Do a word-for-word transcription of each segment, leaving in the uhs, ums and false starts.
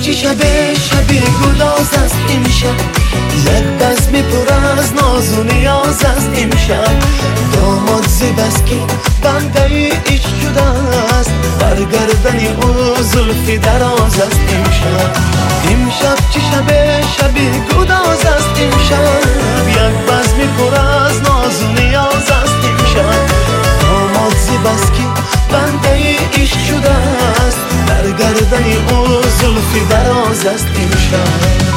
چی شب شبی گداز است امشب، یک بزمی پر از ناز و نیاز است امشب. داماد زیبسکی بنده ایش شده است، برگردنی او زلفی دراز است امشب. امشب چی شب شبی گداز است امشب، یک بزمی پر از ناز و نیاز است امشب. داماد زیبسکی بنده ایش شده است، برگردنی او زلفی دراز است امشب.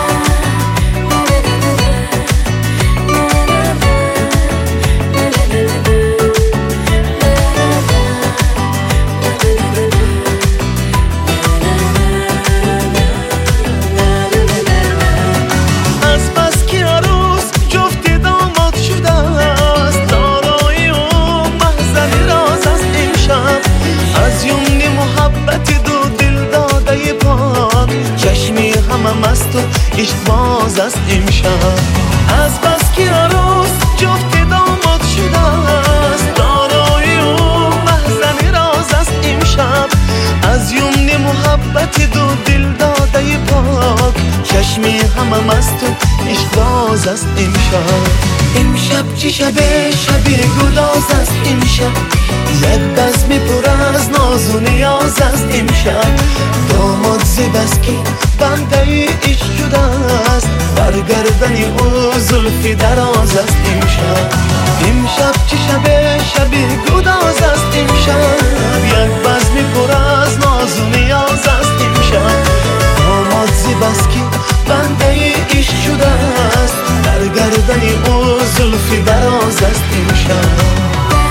مست و عشق باز است امشب. از بس که عروس جفت داماد شده است، دارای و محزن راز است امشب. از یمن محبت دو دل داده پاک، چشمی همه مست و عشق باز است امشب. امشب چی شب شبی گداز است امشب، یک بزمی پر از ناز و نیاز است امشب. داماد زیبسکی بنده ایش شده است، برگردنی او زلفی دراز است امشب. امشب چی شب شبی گداز است امشب، یک بزمی پر از ناز و نیاز است امشب. داماد زیبسکی بنده ایش شده است، برگردنی او زلفی دراز است امشب.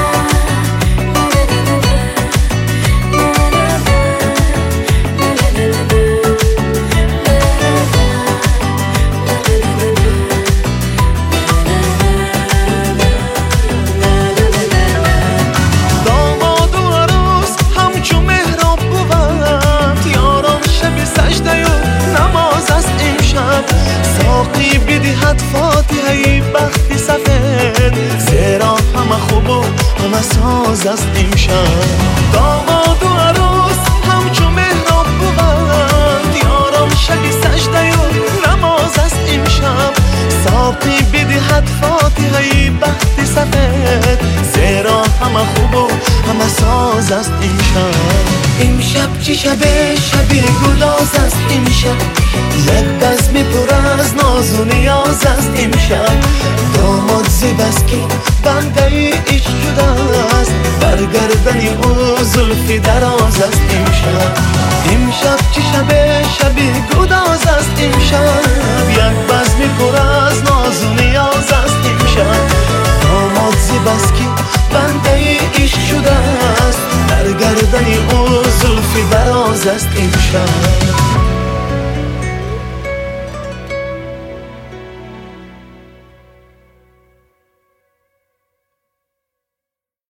ساقی بدهد فاتحه بخت سفید، زیرا همه خوب و همه ساز است امشب. داماد و عروس همچو محراب بودند، یاران شب سجده و نماز است امشب. ساقی بدهد فاتحه بخت سفید، زیرا همه خوب و همه ساز است امشب. امشب چی شب شبی گداز است امشب، یک بزمی پر از ناز و نیاز است امشب. داماد زیبسکی بنده ایش شده است، برگردنی او زلفی دراز است امشب. امشب چی شب شبی گداز است امشب، یک بزمی پر از ناز و نیاز است امشب. داماد زیبسکی بنده ایش شده است، برگردنی او زلفی دراز است امشب.